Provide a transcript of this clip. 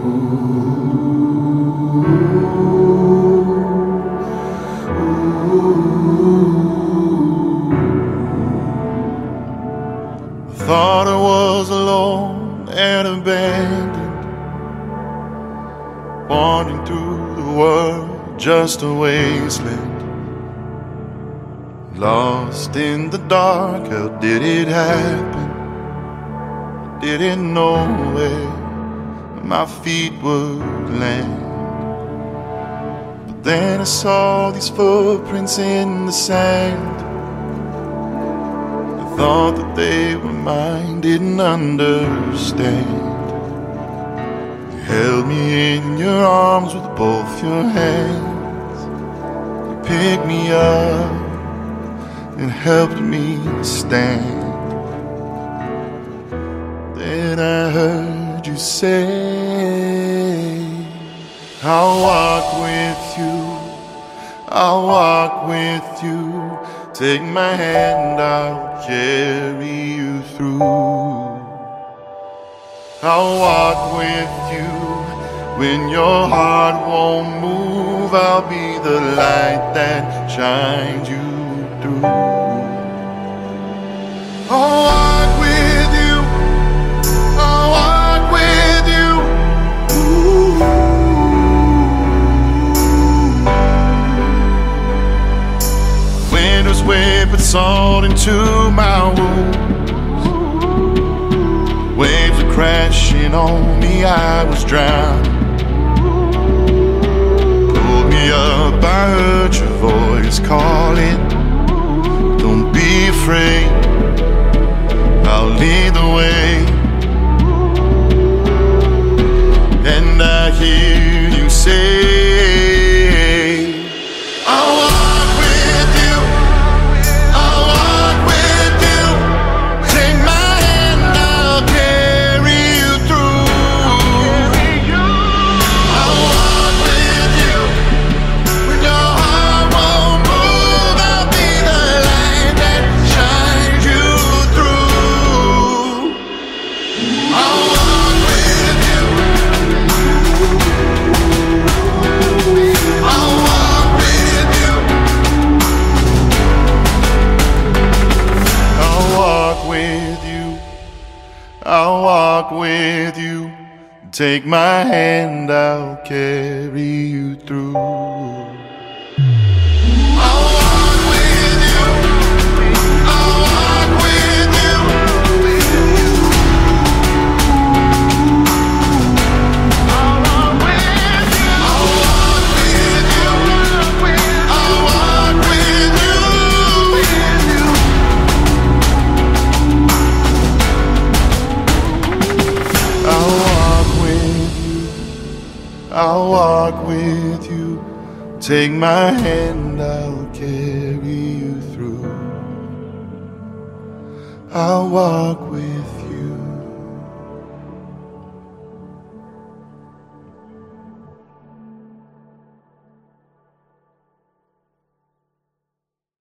Thought I was alone and abandoned, wandering through the world, just a wasteland. Lost in the dark, how did it happen? I didn't know where my feet would land. But then I saw these footprints in the sand. I thought that they were mine, didn't understand. You held me in your arms with both your hands. You picked me up and helped me stand. Then I heard you say, I'll walk with you, I'll walk with you. Take my hand, I'll carry you through. I'll walk with you when your heart won't move. I'll be the light that shines you through. I'll walk with you, I'll walk with you. Ooh. Winter's wave put salt into my wounds. Waves are crashing on me, I was drowning. Pulled me up, I heard your voice calling. Don't be afraid, I'll lead the way. And I hear you say, I'll walk with you, I'll walk with you. Take my hand, I'll carry you through. I'll walk with you when your heart won't move. I'll be the light that shines you through. I'll walk with you, I'll walk with you, I'll walk with you, I'll walk with you. Take my hand, I'll carry you through. I'll walk with you, I'll walk with you. I'll walk with you, I'll walk with you, I'll walk with you. I'll walk with you, I'll walk with you. Take my hand, I'll carry you through. I'll walk with you.